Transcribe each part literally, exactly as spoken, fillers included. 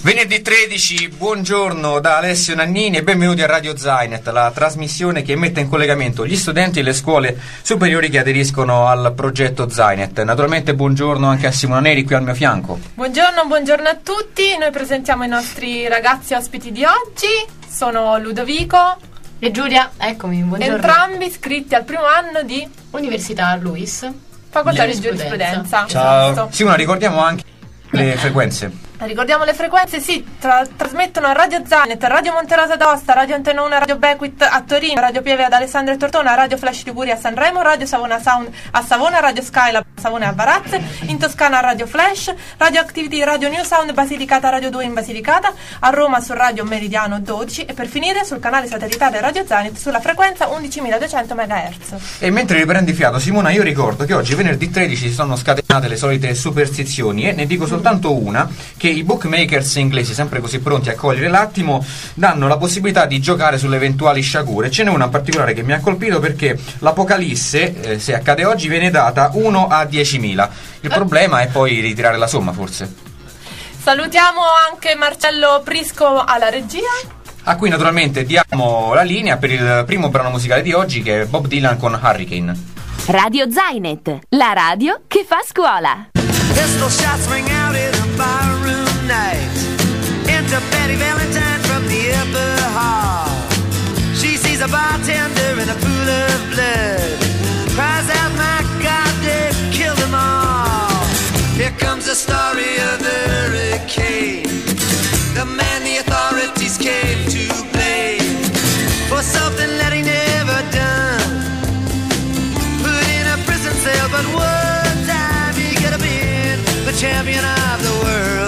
Venerdì tredici, buongiorno da Alessio Nannini e benvenuti a Radio Zainet, la trasmissione che mette in collegamento gli studenti e le scuole superiori che aderiscono al progetto Zainet. Naturalmente buongiorno anche a Simona Neri qui al mio fianco. Buongiorno, buongiorno a tutti, noi presentiamo i nostri ragazzi ospiti di oggi, sono Ludovico e Giulia, eccomi, buongiorno. Entrambi iscritti al primo anno di Università Luis, Facoltà di Giurisprudenza. Ciao. Esatto. Simona, ricordiamo anche le frequenze. Ricordiamo le frequenze, sì, tra- trasmettono a Radio Zainet, Radio Monterosa d'Aosta, Radio Antena uno, Radio Bequit a Torino, Radio Pieve ad Alessandria e Tortona, Radio Flash Liguria a Sanremo, Radio Savona Sound a Savona, Radio Sky a Savona e a Varazze, in Toscana Radio Flash, Radio Activity, Radio New Sound, Basilicata, Radio due in Basilicata, a Roma su Radio Meridiano dodici e per finire sul canale satellitare Radio Zainet sulla frequenza undicimiladuecento megahertz. E mentre riprendi fiato, Simona, io ricordo che oggi venerdì tredici si sono scatenate le solite superstizioni e ne dico soltanto una, che i bookmakers inglesi, sempre così pronti a cogliere l'attimo, danno la possibilità di giocare sulle eventuali sciagure. Ce n'è una in particolare che mi ha colpito perché l'Apocalisse, eh, se accade oggi, viene data uno a diecimila. Il problema è poi ritirare la somma, forse. Salutiamo anche Marcello Prisco alla regia, a cui naturalmente diamo la linea per il primo brano musicale di oggi, che è Bob Dylan con Hurricane. Radio Zainet, la radio che fa scuola. Pistol shots ring out in a barroom night. Enter Betty Valentine from the upper hall. She sees a bartender in a pool of blood. Cries out, my God, they've killed them all. Here comes the story of the hurricane. The man the authorities came to blame for something that he never done. Put in a prison cell, but one time he could have been the champion of the world.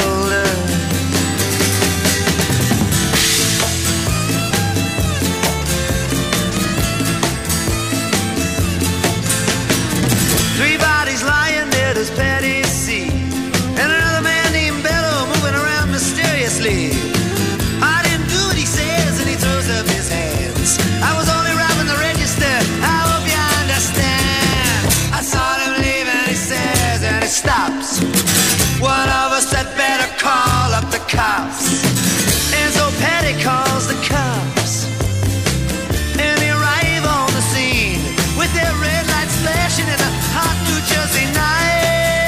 Three bodies lying dead as Patty C. And another man named Bello moving around mysteriously. I didn't do what he says, and he throws up his hands. I was only robbing the register, I hope you understand. I saw him leave and he says, and he stops. One of us had better call up the cops. And so Patty calls the cops. And they arrive on the scene with their red lights flashing in a hot New Jersey night.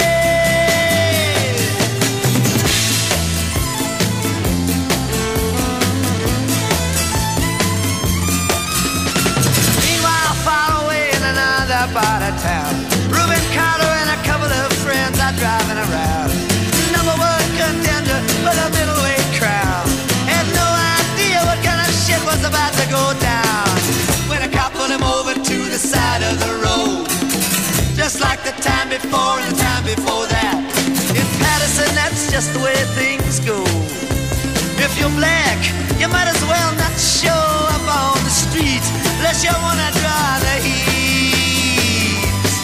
Meanwhile, far away in another part of town, Reuben Carter and a couple of friends are driving around. Number one contender for the middleweight crown. Had no idea what kind of shit was about to go down when a cop pulled him over to the side of the road. Just like the time before and the time before that. In Patterson, that's just the way things go. If you're black, you might as well not show up on the street unless you wanna draw the heat.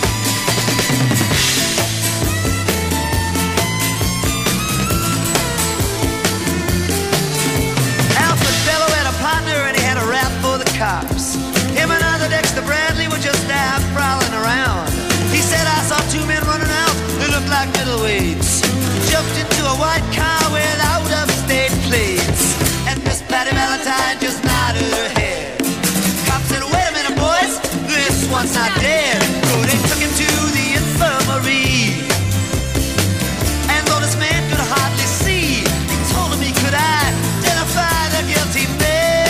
Alfred Bello had a partner and he had a rap for the cops. Him and other Dexter Bradley were just out prowling around. He said, I saw two men running out, they looked like middleweights. Jumped into a white car with out-of-state plates. And Miss Patty Valentine just nodded her head. Cop said, wait a minute, boys, this one's not dead. So they took him to the infirmary. And though this man could hardly see, they told him he could identify the guilty man.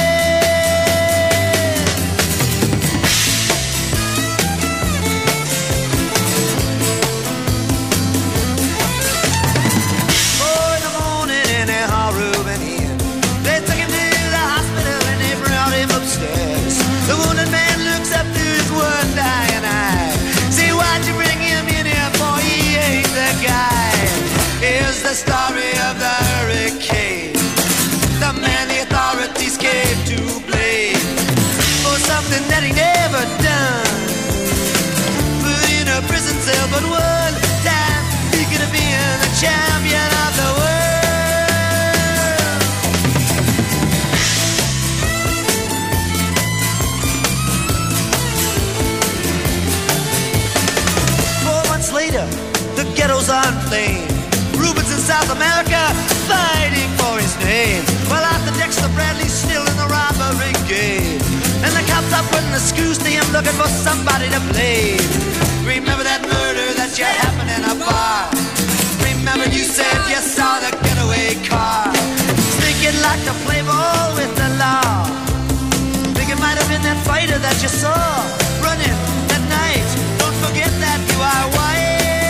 The story of the hurricane. The man the authorities came to blame for something that he never done. Put in a prison cell, but one time he could have been the champion of the world. Four months later, the ghetto's on flame. Rubens in South America fighting for his pain. Well, Arthur Dexter Bradley's still in the robbery game, and the cops are putting the screws to him, looking for somebody to blame. Remember that murder that you happened in a bar? Remember you said you saw the getaway car? Think you'd like to play ball with the law? Think it might have been that fighter that you saw running at night? Don't forget that you are white.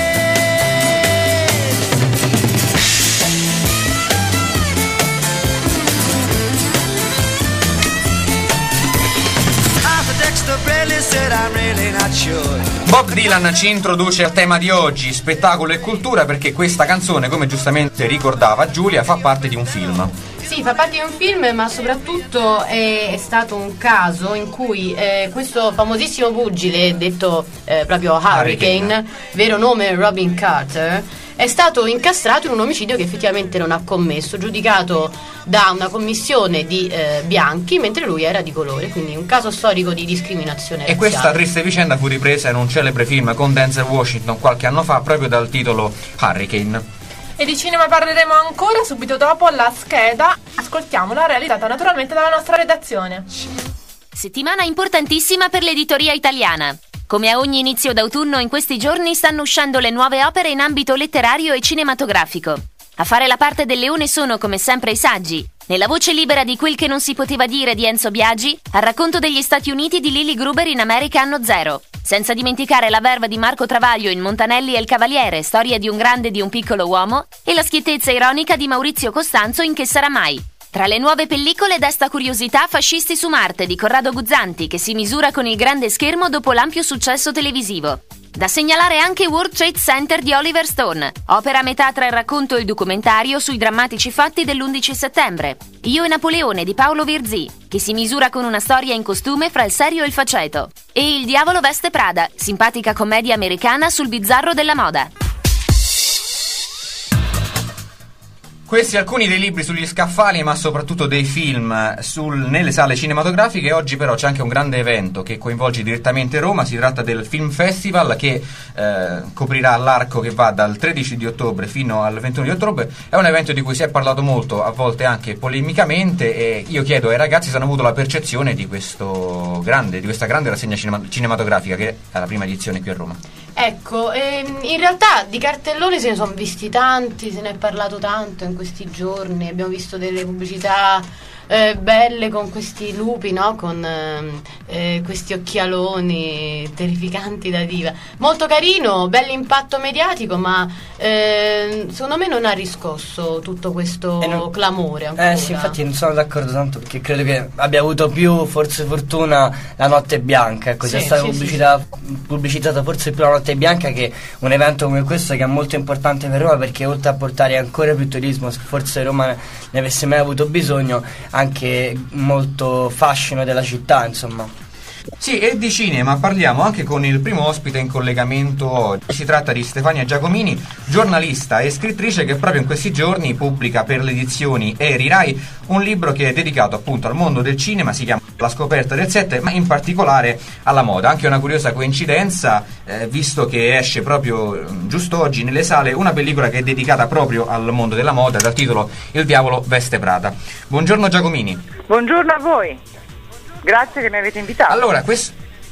Bob Dylan ci introduce al tema di oggi, spettacolo e cultura, perché questa canzone, come giustamente ricordava Giulia, fa parte di un film. Sì, fa parte di un film, ma soprattutto è, è stato un caso in cui eh, questo famosissimo pugile, detto eh, proprio Hurricane, Hurricane, vero nome Robin Carter, è stato incastrato in un omicidio che effettivamente non ha commesso, giudicato da una commissione di eh, bianchi, mentre lui era di colore, quindi un caso storico di discriminazione e razziale. Questa triste vicenda fu ripresa in un celebre film con Denzel Washington qualche anno fa, proprio dal titolo Hurricane. E di cinema parleremo ancora subito dopo la scheda. Ascoltiamola, realizzata naturalmente dalla nostra redazione. Settimana importantissima per l'editoria italiana. Come a ogni inizio d'autunno, in questi giorni stanno uscendo le nuove opere in ambito letterario e cinematografico. A fare la parte del leone sono, come sempre, i saggi. Nella voce libera di Quel che non si poteva dire di Enzo Biagi, al racconto degli Stati Uniti di Lily Gruber in America Anno Zero. Senza dimenticare la verve di Marco Travaglio in Montanelli e il Cavaliere, storia di un grande e di un piccolo uomo, e la schiettezza ironica di Maurizio Costanzo in Che sarà mai. Tra le nuove pellicole desta curiosità Fascisti su Marte di Corrado Guzzanti, che si misura con il grande schermo dopo l'ampio successo televisivo. Da segnalare anche World Trade Center di Oliver Stone, opera a metà tra il racconto e il documentario sui drammatici fatti dell'undici settembre. Io e Napoleone di Paolo Virzì, che si misura con una storia in costume fra il serio e il faceto. E Il diavolo veste Prada, simpatica commedia americana sul bizzarro della moda. Questi alcuni dei libri sugli scaffali, ma soprattutto dei film sul, nelle sale cinematografiche. Oggi però c'è anche un grande evento che coinvolge direttamente Roma. Si tratta del Film Festival, che eh, coprirà l'arco che va dal tredici di ottobre fino al ventuno di ottobre. È un evento di cui si è parlato molto, a volte anche polemicamente, e io chiedo ai ragazzi se hanno avuto la percezione di questo grande, di questa grande rassegna cinema, cinematografica, che è la prima edizione qui a Roma. Ecco, ehm, in realtà di cartelloni se ne sono visti tanti, se ne è parlato tanto in questi giorni, abbiamo visto delle pubblicità eh, belle con questi lupi, no? Con eh, questi occhialoni terrificanti da diva. Molto carino, bell'impatto mediatico, ma eh, secondo me non ha riscosso tutto questo eh non, clamore ancora. Eh sì, infatti non sono d'accordo tanto, perché credo che abbia avuto più forse fortuna La Notte Bianca, ecco, sì, sia stata sì, pubblicità, sì. pubblicitata forse più La Notte Bianca che un evento come questo, che è molto importante per Roma, perché oltre a portare ancora più turismo, forse Roma ne avesse mai avuto bisogno, anche molto fascino della città, insomma. Sì, e di cinema parliamo anche con il primo ospite in collegamento oggi. Si tratta di Stefania Giacomini, giornalista e scrittrice, che proprio in questi giorni pubblica per le edizioni Eri Rai un libro che è dedicato appunto al mondo del cinema. Si chiama La scoperta del set, ma in particolare alla moda. Anche una curiosa coincidenza, eh, visto che esce proprio giusto oggi nelle sale una pellicola che è dedicata proprio al mondo della moda, dal titolo Il diavolo veste Prada. Buongiorno Giacomini. Buongiorno a voi. Grazie che mi avete invitato. Allora, questo...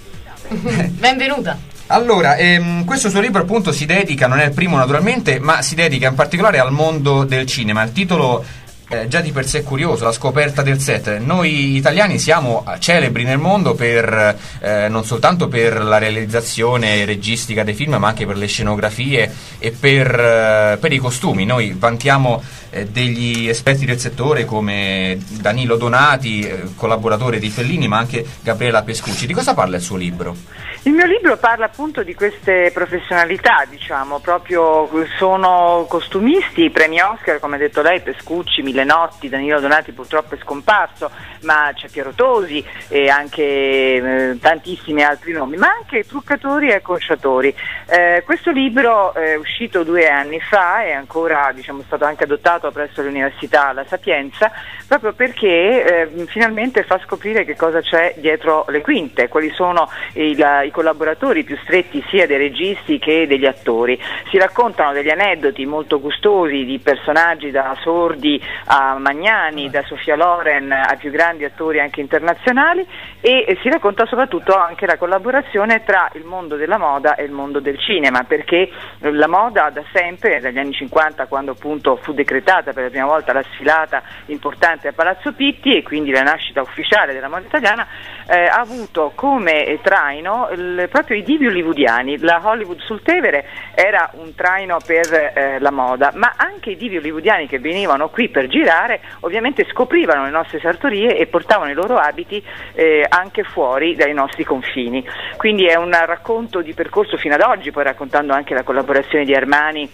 Benvenuta. Allora, ehm, questo suo libro appunto si dedica, non è il primo naturalmente, ma si dedica in particolare al mondo del cinema. Il titolo eh, già di per sé è curioso, La scoperta del set. Noi italiani siamo celebri nel mondo per eh, non soltanto per la realizzazione registica dei film, ma anche per le scenografie e per, eh, per i costumi. Noi vantiamo eh, degli esperti del settore come Danilo Donati, eh, collaboratore di Fellini, ma anche Gabriela Pescucci. Di cosa parla il suo libro? Il mio libro parla appunto di queste professionalità, diciamo, proprio sono costumisti, premi Oscar, come ha detto lei, Pescucci, Mille Notti, Danilo Donati purtroppo è scomparso, ma c'è Piero Tosi e anche eh, tantissimi altri nomi, ma anche truccatori e acconciatori. Eh, questo libro è uscito due anni fa, è ancora, diciamo, stato anche adottato presso l'Università La Sapienza, proprio perché eh, finalmente fa scoprire che cosa c'è dietro le quinte, quali sono i, la, i collaboratori più stretti sia dei registi che degli attori. Si raccontano degli aneddoti molto gustosi di personaggi da sordi a Magnani, da Sofia Loren ai più grandi attori anche internazionali, e, e si racconta soprattutto anche la collaborazione tra il mondo della moda e il mondo del cinema, perché la moda da sempre, dagli anni cinquanta, quando appunto fu decretata per la prima volta la sfilata importante a Palazzo Pitti e quindi la nascita ufficiale della moda italiana, eh, ha avuto come traino il, proprio i divi hollywoodiani. La Hollywood sul Tevere era un traino per eh, la moda, ma anche i divi hollywoodiani che venivano qui per girare ovviamente scoprivano le nostre sartorie e portavano i loro abiti eh, anche fuori dai nostri confini. Quindi è un racconto di percorso fino ad oggi, poi raccontando anche la collaborazione di Armani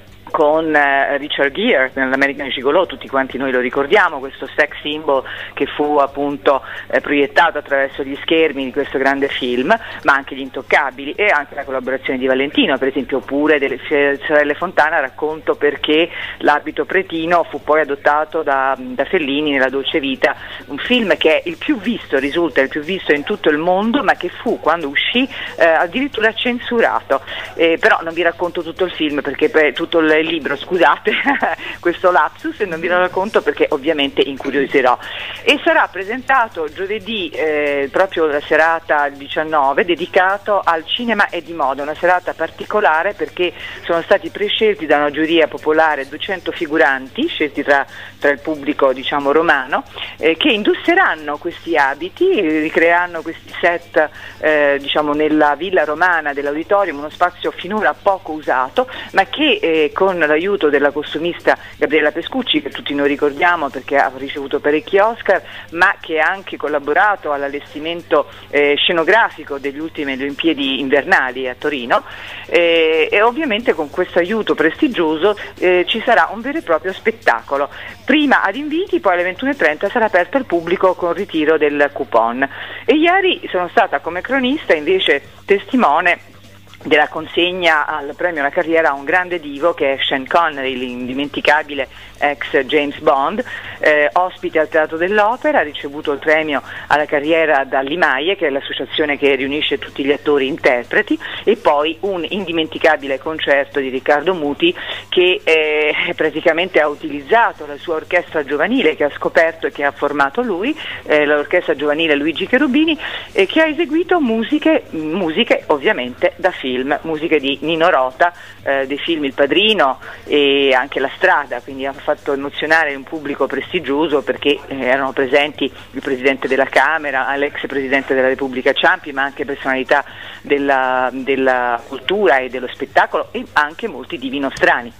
con eh, Richard Gere nell'American Gigolo. Tutti quanti noi lo ricordiamo, questo sex symbol che fu appunto eh, proiettato attraverso gli schermi di questo grande film, ma anche Gli Intoccabili e anche la collaborazione di Valentino, per esempio, oppure delle Sorelle Fontana. Racconto perché l'abito pretino fu poi adottato da, da Fellini nella Dolce Vita, un film che è il più visto, risulta il più visto in tutto il mondo, ma che fu, quando uscì, eh, addirittura censurato. Eh, però non vi racconto tutto il film, perché per tutto il il libro, scusate questo lapsus, e non vi lo racconto perché ovviamente incurioserò. E sarà presentato giovedì, eh, proprio la serata diciannove, dedicato al cinema e di moda, una serata particolare perché sono stati prescelti da una giuria popolare duecento figuranti, scelti tra, tra il pubblico diciamo romano, eh, che indosseranno questi abiti, ricreeranno questi set eh, diciamo nella villa romana dell'auditorium, uno spazio finora poco usato, ma che eh, con l'aiuto della costumista Gabriella Pescucci, che tutti noi ricordiamo perché ha ricevuto parecchi Oscar, ma che ha anche collaborato all'allestimento eh, scenografico degli ultimi Olimpiadi invernali a Torino, eh, e ovviamente con questo aiuto prestigioso eh, ci sarà un vero e proprio spettacolo. Prima ad inviti, poi alle ventuno e trenta sarà aperto al pubblico con ritiro del coupon. E ieri sono stata come cronista invece testimone della consegna al premio alla carriera a un grande divo che è Sean Connery, l'indimenticabile ex James Bond, eh, ospite al Teatro dell'Opera, ha ricevuto il premio alla carriera dall'I M A I E, che è l'associazione che riunisce tutti gli attori interpreti, e poi un indimenticabile concerto di Riccardo Muti che eh, praticamente ha utilizzato la sua orchestra giovanile che ha scoperto e che ha formato lui, eh, l'orchestra giovanile Luigi Cherubini, e che ha eseguito musiche, musiche ovviamente da film. Film, musiche di Nino Rota, eh, dei film Il Padrino e anche La Strada, quindi ha fatto emozionare un pubblico prestigioso perché eh, erano presenti il Presidente della Camera, l'ex Presidente della Repubblica Ciampi, ma anche personalità della, della cultura e dello spettacolo e anche molti divi nostrani.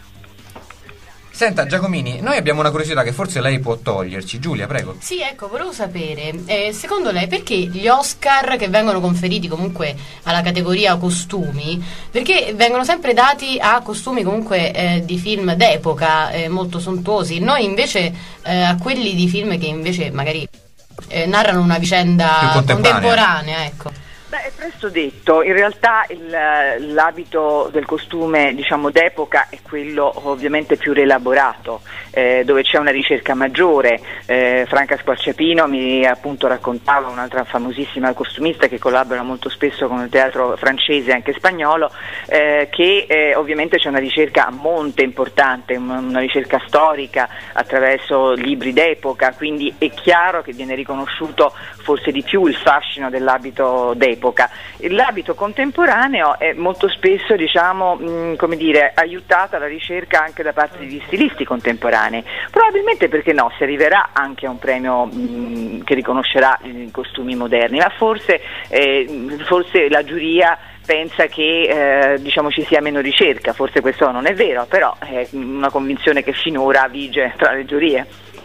Senta Giacomini, noi abbiamo una curiosità che forse lei può toglierci. Giulia, prego. Sì, ecco, volevo sapere, eh, secondo lei perché gli Oscar che vengono conferiti comunque alla categoria costumi, perché vengono sempre dati a costumi comunque eh, di film d'epoca, eh, molto sontuosi, noi invece eh, a quelli di film che invece magari eh, narrano una vicenda contemporanea, contemporanea ecco. Beh, è presto detto, in realtà il, l'abito del costume diciamo d'epoca è quello ovviamente più rielaborato, eh, dove c'è una ricerca maggiore. eh, Franca Squarciapino mi appunto raccontava, un'altra famosissima costumista che collabora molto spesso con il teatro francese e anche spagnolo, eh, che eh, ovviamente c'è una ricerca a monte importante, una ricerca storica attraverso libri d'epoca, quindi è chiaro che viene riconosciuto forse di più il fascino dell'abito d'epoca. L'abito contemporaneo è molto spesso diciamo mh, come dire aiutata la ricerca anche da parte degli stilisti contemporanei, probabilmente perché no si arriverà anche a un premio mh, che riconoscerà i costumi moderni, ma forse, eh, forse la giuria pensa che eh, diciamo ci sia meno ricerca, forse questo non è vero, però è una convinzione che finora vige tra le giurie.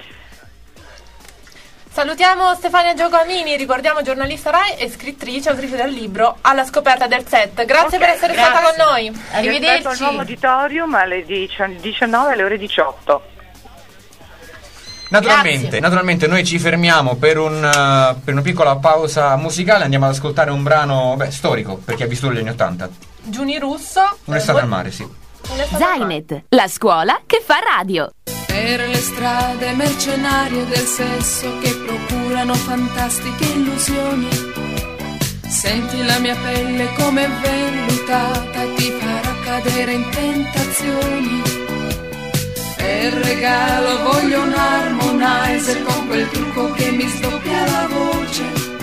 Salutiamo Stefania Giacomini, ricordiamo giornalista Rai e scrittrice, autrice del libro Alla scoperta del set. Grazie okay, per essere grazie. stata con noi. Arrivederci. Al nuovo auditorium alle diciannove alle ore diciotto. Naturalmente, naturalmente noi ci fermiamo per, un, uh, per una piccola pausa musicale, andiamo ad ascoltare un brano beh, storico per chi ha vissuto gli anni Ottanta. Giuni Russo. Un'estate al mare, sì. Zainet, la scuola che fa radio. Per le strade mercenarie del sesso che procurano fantastiche illusioni, senti la mia pelle come vellutata e ti farà cadere in tentazioni. Per regalo voglio un harmonizer con quel trucco che mi sdoppia la voce.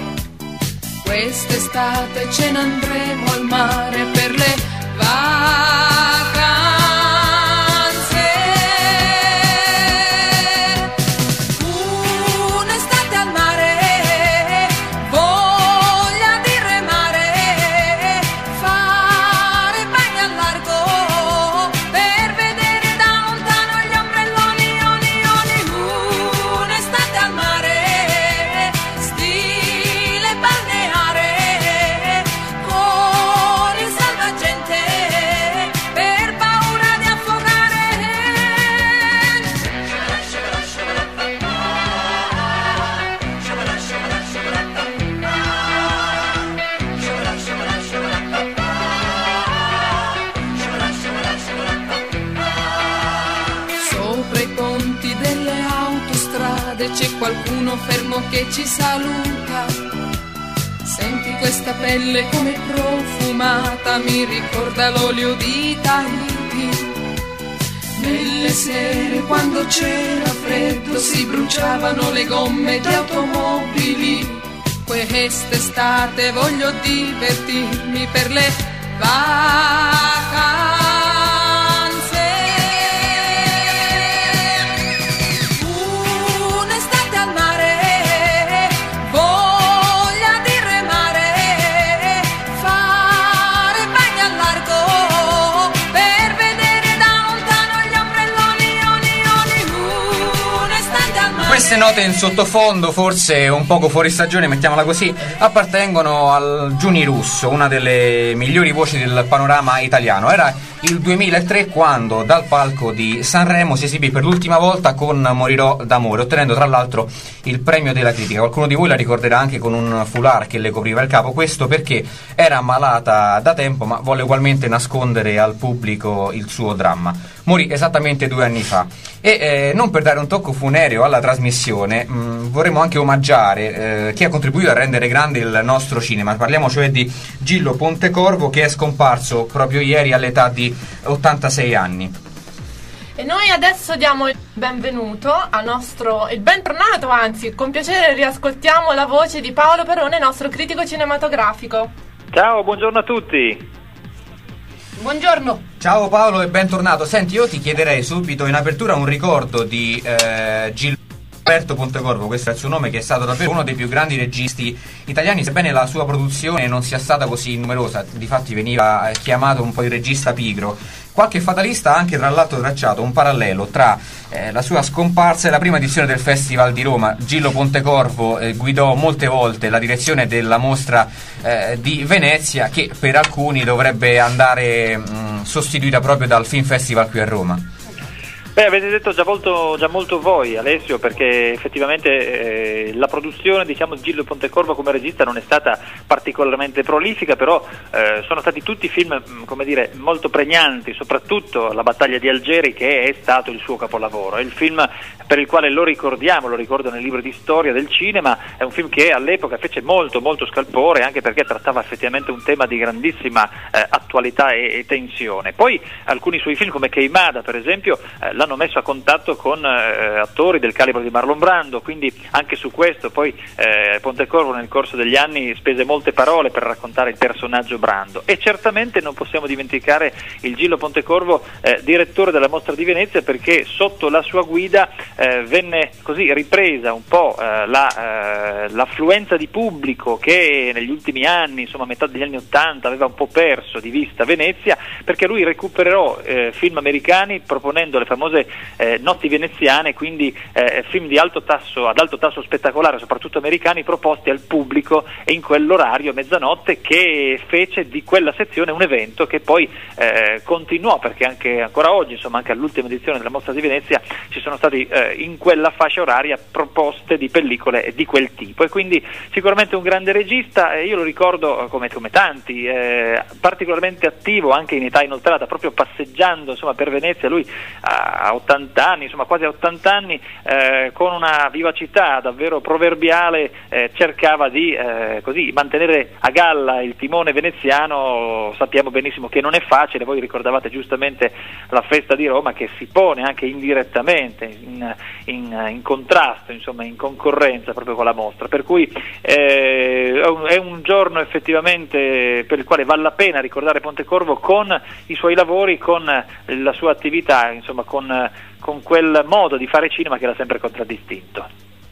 Quest'estate ce ne andremo al mare per le vacanze. Un'estate al mare, voglia di remare, fare bagni al largo per vedere da lontano gli ombrelloni, oni, oni. Un'estate al mare, stile balneare, con il salvagente per paura di affogare. Sopra i ponti delle autostrade c'è qualcuno fermo che ci saluta. Senti questa pelle come profumata, mi ricorda l'olio di Tahiti. Nelle sere quando c'era freddo si bruciavano le gomme di automobili. Quest'estate voglio divertirmi per le vacanze. Un'estate al mare, voglia di remare, fare bagni al largo per vedere da lontano gli ombrelloni, oni, oni. Un'estate al mare. Queste note in sottofondo, forse un poco fuori stagione, mettiamola così, appartengono al Giuni Russo, una delle migliori voci del panorama italiano. Era il duemilatré quando dal palco di Sanremo si esibì per l'ultima volta con Morirò d'amore, ottenendo tra l'altro il premio della critica. Qualcuno di voi la ricorderà anche con un foulard che le copriva il capo, questo perché era ammalata da tempo ma volle ugualmente nascondere al pubblico il suo dramma. Morì esattamente due anni fa e eh, non per dare un tocco funereo alla trasmissione mh, vorremmo anche omaggiare eh, chi ha contribuito a rendere grande il nostro cinema. Parliamo cioè di Gillo Pontecorvo, che è scomparso proprio ieri all'età di ottantasei anni. E noi adesso diamo il benvenuto a nostro, il bentornato anzi, con piacere riascoltiamo la voce di Paolo Perone, nostro critico cinematografico. Ciao, buongiorno a tutti. Buongiorno. Ciao Paolo e bentornato. Senti, io ti chiederei subito in apertura un ricordo di eh, Gillo Pontecorvo, questo è il suo nome, che è stato davvero uno dei più grandi registi italiani, sebbene la sua produzione non sia stata così numerosa, difatti veniva eh, chiamato un po' il regista pigro. Qualche fatalista ha anche tra l'altro tracciato un parallelo tra eh, la sua scomparsa e la prima edizione del Festival di Roma. Gillo Pontecorvo eh, guidò molte volte la direzione della mostra eh, di Venezia, che per alcuni dovrebbe andare mh, sostituita proprio dal Film Festival qui a Roma. Beh, avete detto già molto, già molto voi, Alessio, perché effettivamente eh, la produzione, diciamo, di Gillo Pontecorvo come regista non è stata particolarmente prolifica, però eh, sono stati tutti film, come dire, molto pregnanti, soprattutto La battaglia di Algeri, che è stato il suo capolavoro. È il film per il quale lo ricordiamo, lo ricordo nel libro di storia del cinema, è un film che all'epoca fece molto molto scalpore, anche perché trattava effettivamente un tema di grandissima eh, attualità e, e tensione. Poi alcuni suoi film, come Queimada per esempio, eh, l'hanno messo a contatto con eh, attori del calibro di Marlon Brando, quindi anche su questo poi eh, Pontecorvo nel corso degli anni spese molte parole per raccontare il personaggio Brando. E certamente non possiamo dimenticare il Gillo Pontecorvo eh, direttore della Mostra di Venezia, perché sotto la sua guida eh, venne così ripresa un po' eh, la, eh, l'affluenza di pubblico che negli ultimi anni, insomma a metà degli anni Ottanta, aveva un po' perso di vista Venezia, perché lui recuperò eh, film americani proponendo le famose eh, notti veneziane, quindi eh, film di alto tasso, ad alto tasso spettacolare, soprattutto americani, proposti al pubblico e in quell'orario, mezzanotte, che fece di quella sezione un evento che poi eh, continuò, perché anche ancora oggi, insomma anche all'ultima edizione della Mostra di Venezia ci sono stati eh, eh, in quella fascia oraria proposte di pellicole di quel tipo, e quindi sicuramente un grande regista. eh, io lo ricordo come, come tanti, eh, particolarmente attivo anche in età inoltrata, proprio passeggiando insomma per Venezia. Lui a ottanta anni, insomma quasi a ottanta anni, eh, con una vivacità davvero proverbiale, eh, cercava di eh, così mantenere a galla il timone veneziano. Sappiamo benissimo che non è facile, voi ricordavate giustamente la festa di Roma, che si pone anche indirettamente in, in, in contrasto, insomma in concorrenza proprio con la mostra, per cui eh, è, un, è un giorno effettivamente per il quale vale la pena ricordare Pontecorvo con i suoi lavori, con la sua attività, insomma con, con quel modo di fare cinema che l'ha sempre contraddistinto.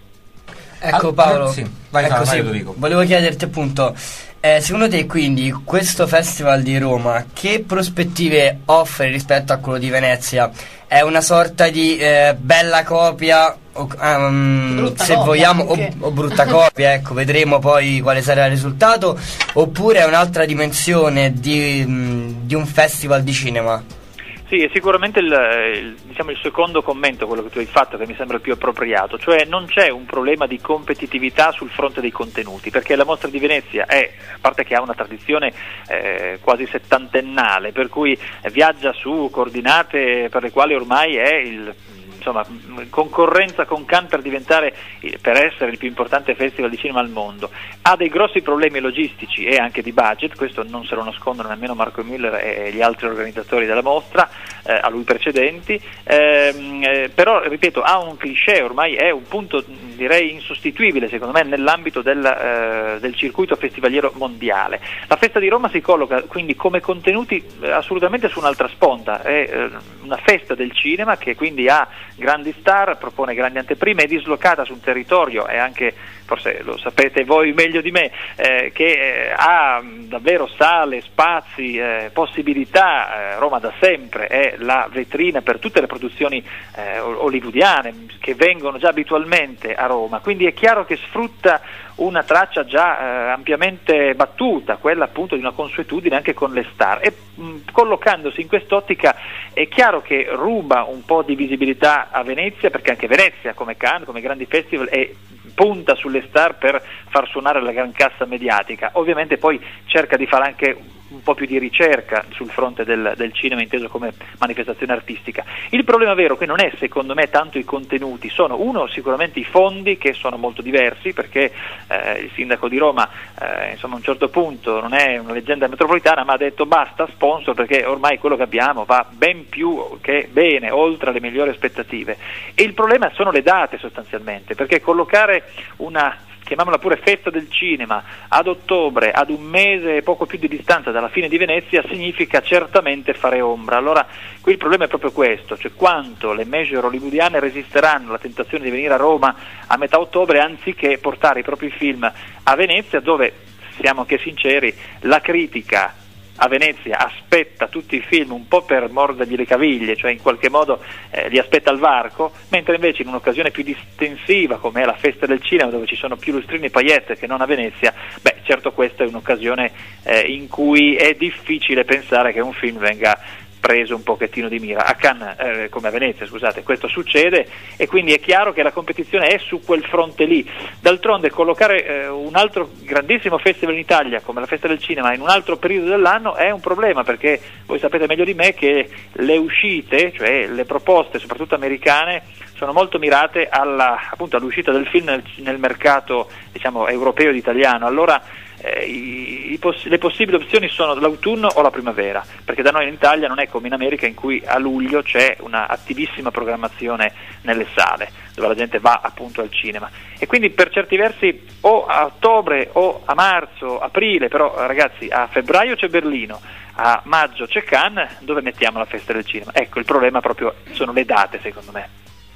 Ecco Paolo, sì, vai, ecco, vai, sì, vai, volevo chiederti appunto, eh, secondo te quindi questo Festival di Roma che prospettive offre rispetto a quello di Venezia? È una sorta di eh, bella copia, o, um, se copia vogliamo, o, o brutta copia, ecco, vedremo poi quale sarà il risultato, oppure è un'altra dimensione di, mh, di un festival di cinema? Sì, è sicuramente il, il, diciamo, il secondo commento, quello che tu hai fatto, che mi sembra il più appropriato, cioè non c'è un problema di competitività sul fronte dei contenuti, perché la Mostra di Venezia è, a parte che ha una tradizione eh, quasi settantennale, per cui viaggia su coordinate per le quali ormai è il... insomma, concorrenza con Cannes per diventare, per essere il più importante festival di cinema al mondo. Ha dei grossi problemi logistici e anche di budget, questo non se lo nascondono nemmeno Marco Müller e gli altri organizzatori della mostra, eh, a lui precedenti, ehm, eh, però ripeto, ha un cliché, ormai è un punto direi insostituibile secondo me nell'ambito del, eh, del circuito festivaliero mondiale. La festa di Roma si colloca quindi come contenuti eh, assolutamente su un'altra sponda, è eh, una festa del cinema che quindi ha grandi star, propone grandi anteprime, è dislocata su un territorio, e anche, forse lo sapete voi meglio di me, eh, che eh, ha davvero sale, spazi, eh, possibilità. eh, Roma da sempre è la vetrina per tutte le produzioni eh, hollywoodiane che vengono già abitualmente a Roma, quindi è chiaro che sfrutta una traccia già eh, ampiamente battuta, quella appunto di una consuetudine anche con le star, e mh, collocandosi in quest'ottica è chiaro che ruba un po' di visibilità a Venezia, perché anche Venezia, come Cannes, come grandi festival, è punta sulle star per far suonare la gran cassa mediatica. Ovviamente poi cerca di fare anche un po' più di ricerca sul fronte del, del cinema inteso come manifestazione artistica. Il problema vero che non è secondo me tanto i contenuti, sono uno sicuramente i fondi, che sono molto diversi, perché eh, il sindaco di Roma eh, insomma a un certo punto non è una leggenda metropolitana, ma ha detto basta sponsor, perché ormai quello che abbiamo va ben più che bene, oltre alle migliori aspettative. E il problema sono le date sostanzialmente, perché collocare una, chiamiamola pure festa del cinema, ad ottobre, ad un mese e poco più di distanza dalla fine di Venezia, significa certamente fare ombra. Allora qui il problema è proprio questo, cioè quanto le major hollywoodiane resisteranno alla tentazione di venire a Roma a metà ottobre anziché portare i propri film a Venezia, dove, siamo anche sinceri, la critica a Venezia aspetta tutti i film un po' per mordergli le caviglie, cioè in qualche modo eh, li aspetta al varco, mentre invece in un'occasione più distensiva come è la festa del cinema, dove ci sono più lustrini e paillette che non a Venezia, beh certo questa è un'occasione eh, in cui è difficile pensare che un film venga preso un pochettino di mira. A Cannes, eh, come a Venezia, scusate, questo succede, e quindi è chiaro che la competizione è su quel fronte lì. D'altronde collocare eh, un altro grandissimo festival in Italia come la Festa del Cinema in un altro periodo dell'anno è un problema, perché voi sapete meglio di me che le uscite, cioè le proposte soprattutto americane, sono molto mirate alla, appunto, all'uscita del film nel, nel mercato, diciamo, europeo ed italiano. Allora Eh, i, i poss- le possibili opzioni sono l'autunno o la primavera, perché da noi in Italia non è come in America, in cui a luglio c'è una attivissima programmazione nelle sale dove la gente va appunto al cinema, e quindi per certi versi o a ottobre o a marzo, aprile, però ragazzi a febbraio c'è Berlino, a maggio c'è Cannes, dove mettiamo la festa del cinema? Ecco, il problema proprio sono le date, secondo me.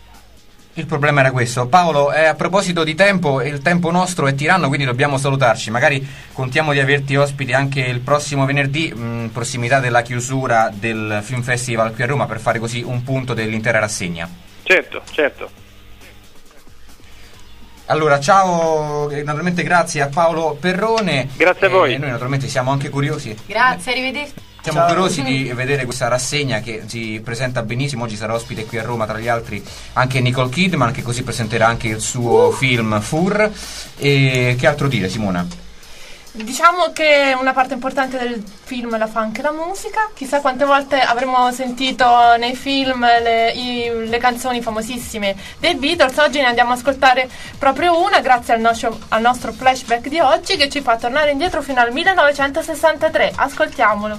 Il problema era questo. Paolo, eh, a proposito di tempo, il tempo nostro è tiranno, quindi dobbiamo salutarci. Magari contiamo di averti ospiti anche il prossimo venerdì, in prossimità della chiusura del Film Festival qui a Roma, per fare così un punto dell'intera rassegna. Certo, certo. Allora, ciao, naturalmente grazie a Paolo Perrone. Grazie a voi. Eh, noi naturalmente siamo anche curiosi. Grazie, arrivederci. Siamo Ciao. curiosi di vedere questa rassegna che si presenta benissimo. Oggi sarà ospite qui a Roma, tra gli altri anche Nicole Kidman, che così presenterà anche il suo uh. film Fur. E che altro dire, Simona? Diciamo che una parte importante del film la fa anche la musica. Chissà quante volte avremo sentito nei film le, i, le canzoni famosissime dei Beatles. Oggi ne andiamo ad ascoltare proprio una, grazie al nostro, al nostro flashback di oggi, che ci fa tornare indietro fino al millenovecentosessantatré. Ascoltiamolo.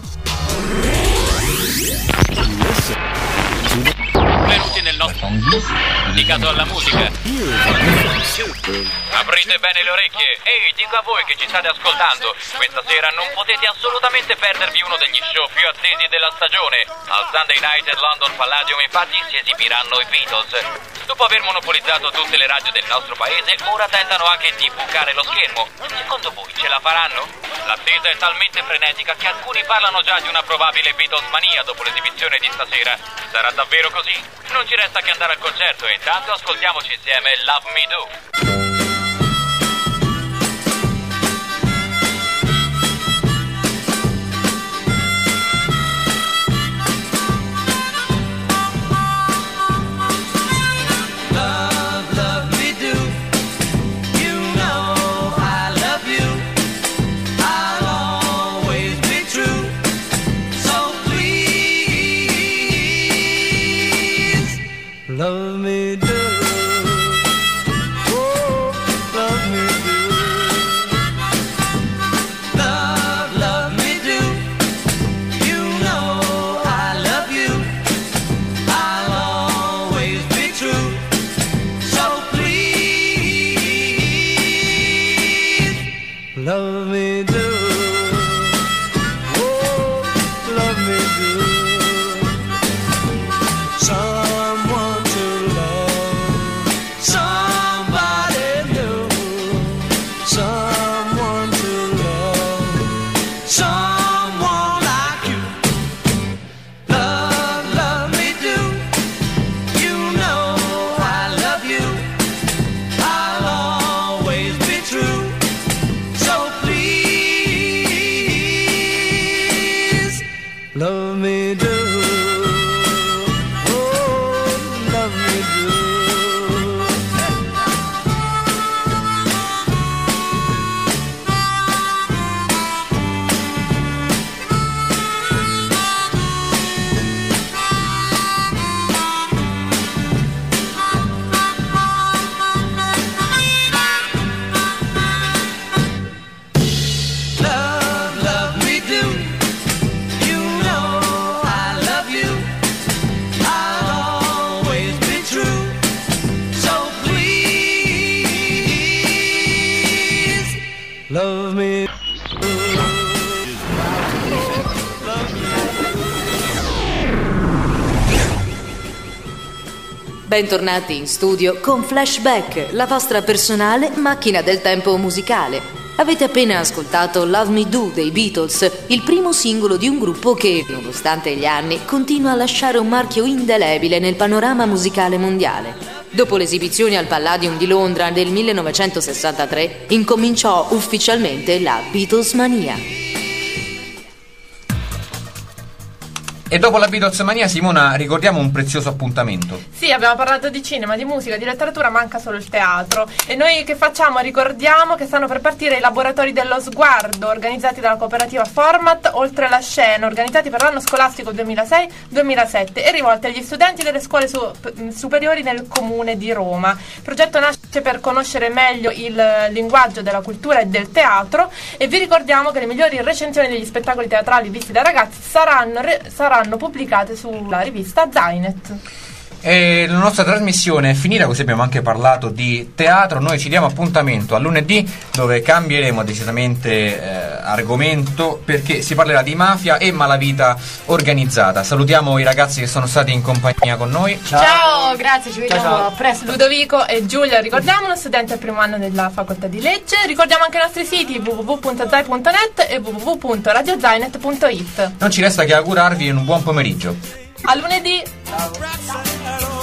Benvenuti nel nostro dedicato alla musica. Aprite bene le orecchie. Ehi, dico a voi che ci state ascoltando, questa sera non potete assolutamente perdervi uno degli show più attesi della stagione. Al Sunday Night at London Palladium infatti si esibiranno i Beatles. Dopo aver monopolizzato tutte le radio del nostro paese, ora tentano anche di bucare lo schermo. Secondo voi ce la faranno? L'attesa è talmente frenetica che alcuni parlano già di una probabile Beatles mania dopo l'esibizione di stasera. Sarà davvero così? Non ci resta che andare al concerto e intanto ascoltiamoci insieme Love Me Do. Love me do, oh, love me do, love, love me do, you know I love you, I'll always be true, so please, love me do, oh, love me do, someone love me do, oh, love me do. Love, love me do. Love me. Bentornati in studio con Flashback, la vostra personale macchina del tempo musicale. Avete appena ascoltato Love Me Do dei Beatles, il primo singolo di un gruppo che, nonostante gli anni, continua a lasciare un marchio indelebile nel panorama musicale mondiale. Dopo l'esibizione al Palladium di Londra del millenovecentosessantatré, incominciò ufficialmente la Beatles mania. E dopo la Beatles mania, Simona, ricordiamo un prezioso appuntamento. Sì, abbiamo parlato di cinema, di musica, di letteratura, manca solo il teatro. E noi che facciamo? Ricordiamo che stanno per partire i laboratori dello sguardo, organizzati dalla cooperativa Format Oltre la Scena, organizzati per l'anno scolastico duemilasei duemilasette e rivolti agli studenti delle scuole su- superiori nel comune di Roma. Il progetto nasce per conoscere meglio il linguaggio della cultura e del teatro, e vi ricordiamo che le migliori recensioni degli spettacoli teatrali visti da ragazzi saranno, re- saranno pubblicate sulla rivista Zainet. E la nostra trasmissione è finita, così abbiamo anche parlato di teatro. Noi ci diamo appuntamento a lunedì, dove cambieremo decisamente eh, argomento, perché si parlerà di mafia e malavita organizzata. Salutiamo i ragazzi che sono stati in compagnia con noi. Ciao, ciao, grazie, ci vediamo ciao, ciao. presto. Ludovico e Giulia, ricordiamolo, studenti al primo anno della facoltà di legge. Ricordiamo anche i nostri siti w w w punto zai punto net e w w w punto radio zainet punto it. Non ci resta che augurarvi un buon pomeriggio. A lunedì. Ciao.